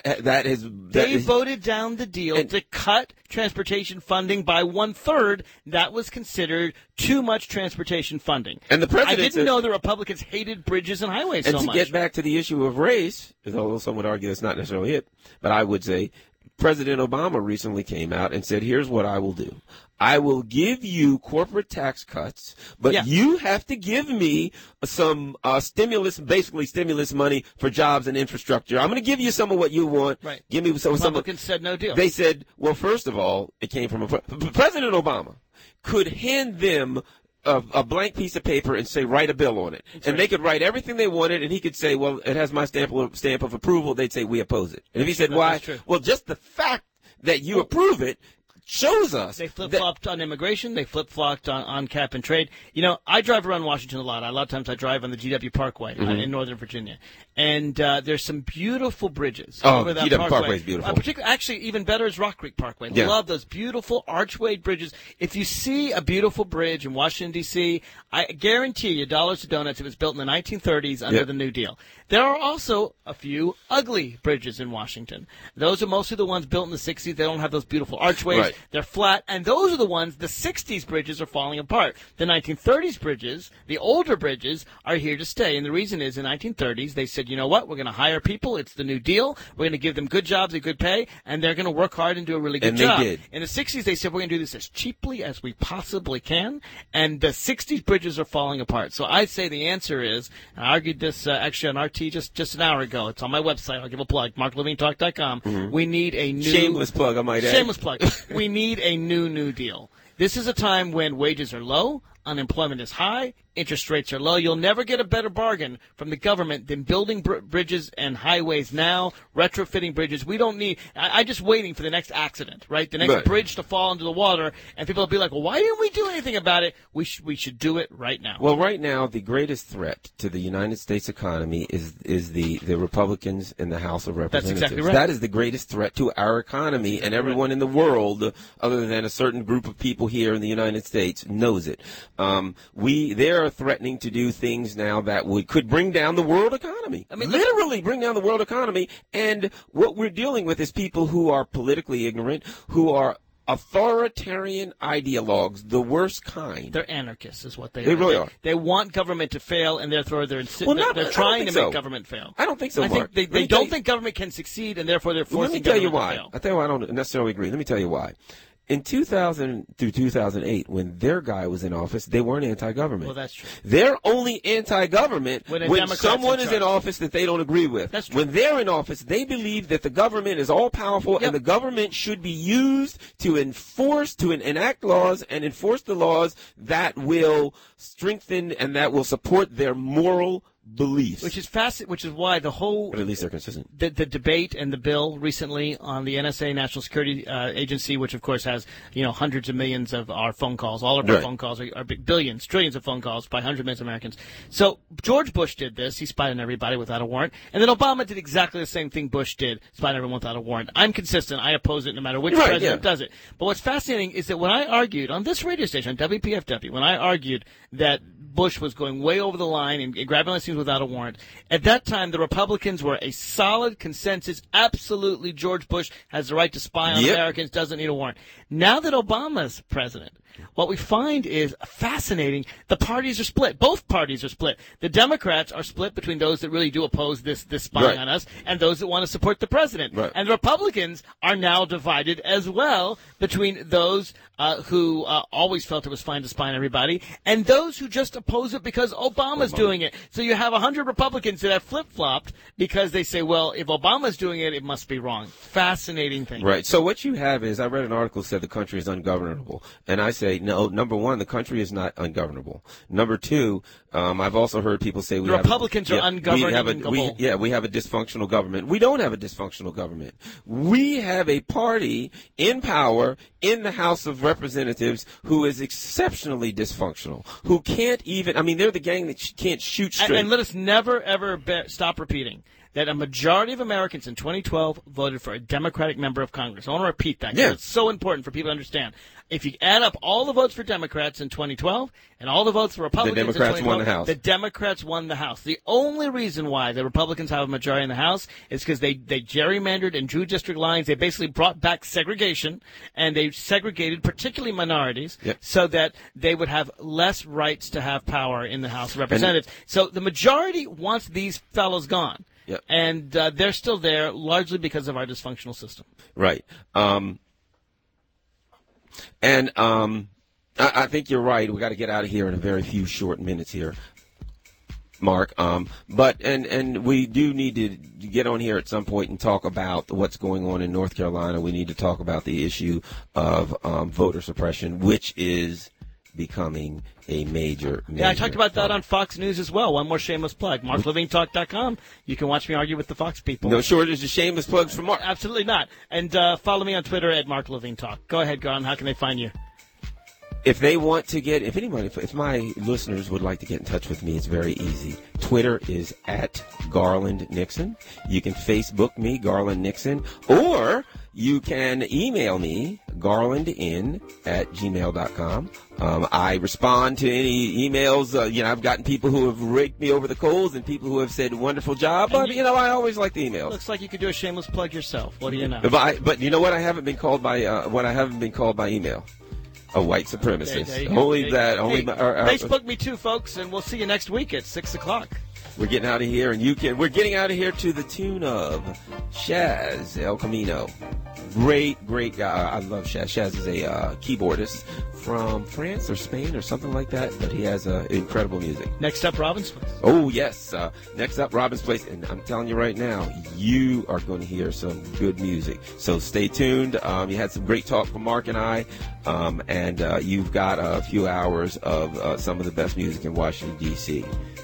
They voted down the deal to cut transportation funding by 1/3. That was considered too much transportation funding. And the president I didn't know the Republicans hated bridges and highways so much. And to get back to the issue of race, although some would argue that's not necessarily it, but I would say President Obama recently came out and said, here's what I will do. I will give you corporate tax cuts, but you have to give me some stimulus money for jobs and infrastructure. I'm going to give you some of what you want. Right. Give me some. Republicans said no deal. They said, well, first of all, it came from President Obama could hand them a blank piece of paper and say, write a bill on it. And they could write everything they wanted, and he could say, well, it has my stamp of approval. They'd say, we oppose it. And if he said, why? Well, just the fact that you approve it shows us. They flip-flopped on immigration. They flip-flopped on cap and trade. I drive around Washington a lot. A lot of times I drive on the GW Parkway in Northern Virginia. And there's some beautiful bridges over that GW Parkway is beautiful. Actually, even better is Rock Creek Parkway. Yeah. Love those beautiful archway bridges. If you see a beautiful bridge in Washington, D.C., I guarantee you dollars to donuts, it was built in the 1930s under the New Deal. There are also a few ugly bridges in Washington. Those are mostly the ones built in the 60s. They don't have those beautiful archways. Right. They're flat, and those are the ones, the 60s bridges are falling apart. The 1930s bridges, the older bridges, are here to stay. And the reason is, in the 1930s, they said, you know what, we're going to hire people. It's the New Deal. We're going to give them good jobs and good pay, and they're going to work hard and do a really good job. And they did. In the 60s, they said, we're going to do this as cheaply as we possibly can, and the 60s bridges are falling apart. So I say the answer is, and I argued this actually on RT just an hour ago. It's on my website. I'll give a plug, marklevinetalk.com. We need a new... Shameless plug, I might add. Shameless plug. We need a New Deal. This is a time when wages are low, unemployment is high, Interest rates are low. You'll never get a better bargain from the government than building bridges and highways now, retrofitting bridges. We don't need – I'm just waiting for the next accident, right? The next bridge to fall into the water, and people will be like, well, why didn't we do anything about it? We should do it right now. Well, right now, the greatest threat to the United States economy is the Republicans in the House of Representatives. That's exactly right. That is the greatest threat to our economy, and everyone in the world, other than a certain group of people here in the United States, knows it. They're threatening to do things now that could bring down the world economy. I mean, literally bring down the world economy. And what we're dealing with is people who are politically ignorant, who are authoritarian ideologues, the worst kind. They're anarchists, is what they are. They really are. They want government to fail, and therefore they're trying to make government fail. I don't think so, Mark. I think they don't think government can succeed, and therefore they're forcing government to fail. I tell you why I don't necessarily agree. Let me tell you why. In 2000 through 2008, when their guy was in office, they weren't anti-government. Well, that's true. They're only anti-government when someone is in office that they don't agree with. That's true. When they're in office, they believe that the government is all-powerful and the government should be used to enforce, to enact laws and enforce the laws that will strengthen and that will support their moral beliefs. Which is why the whole... But at least they're consistent. The debate and the bill recently on the NSA, National Security Agency, which of course has hundreds of millions of our phone calls. All of our phone calls are billions, trillions of phone calls by hundreds of millions of Americans. So George Bush did this. He spied on everybody without a warrant. And then Obama did exactly the same thing Bush did, spied on everyone without a warrant. I'm consistent. I oppose it no matter which president does it. But what's fascinating is that when I argued on this radio station, on WPFW, when I argued that Bush was going way over the line and grabbing things without a warrant. At that time, the Republicans were a solid consensus. Absolutely, George Bush has the right to spy on Americans, doesn't need a warrant. Now that Obama's president, what we find is fascinating. The parties are split. Both parties are split. The Democrats are split between those that really do oppose this spying on us and those that want to support the president. Right. And the Republicans are now divided as well between those who always felt it was fine to spy on everybody and those who just oppose it because Obama's doing it. So you have 100 Republicans that have flip-flopped because they say, well, if Obama's doing it, it must be wrong. Fascinating thing. Right. So what you have is, I read an article that said the country is ungovernable. And I say, no, number one, the country is not ungovernable. Number two, I've also heard people say the Republicans are ungovernable. We have a dysfunctional government. We don't have a dysfunctional government. We have a party in power in the House of Representatives who is exceptionally dysfunctional, who can't even, they're the gang that can't shoot straight. And let us never, ever stop repeating that a majority of Americans in 2012 voted for a Democratic member of Congress. I want to repeat that because it's so important for people to understand. If you add up all the votes for Democrats in 2012 and all the votes for Republicans in 2012, won the House. The Democrats won the House. The only reason why the Republicans have a majority in the House is because they gerrymandered and drew district lines. They basically brought back segregation, and they segregated particularly minorities so that they would have less rights to have power in the House of Representatives. So the majority wants these fellows gone. Yep. And they're still there largely because of our dysfunctional system. Right. I think you're right. We got to get out of here in a very few short minutes here, Mark. But we do need to get on here at some point and talk about what's going on in North Carolina. We need to talk about the issue of voter suppression, which is becoming a major I talked about that on Fox News as well. One more shameless plug. MarkLevineTalk.com. You can watch me argue with the Fox people. No shortage of shameless plugs for Mark. Absolutely not. And follow me on Twitter at MarkLevineTalk. Go ahead, Garland. How can they find you? If they want to get, if my listeners would like to get in touch with me, it's very easy. Twitter is at Garland Nixon. You can Facebook me, Garland Nixon, or you can email me, garlandin@gmail.com. I respond to any emails. I've gotten people who have raked me over the coals and people who have said wonderful job. But, I always like the emails. Looks like you could do a shameless plug yourself. What do you know? But you know what? I haven't been called by email. A white supremacist. There you Only go. that. Facebook me too, folks, and we'll see you next week at 6 o'clock. We're getting out of here, and we're getting out of here to the tune of Shaz El Camino. Great guy. I love Shaz. Shaz is a keyboardist from France or Spain or something like that, but he has incredible music. Next up, Robin's Place. Oh, yes. Next up, Robin's Place. And I'm telling you right now, you are going to hear some good music. So stay tuned. You had some great talk from Mark and I, and you've got a few hours of some of the best music in Washington, D.C.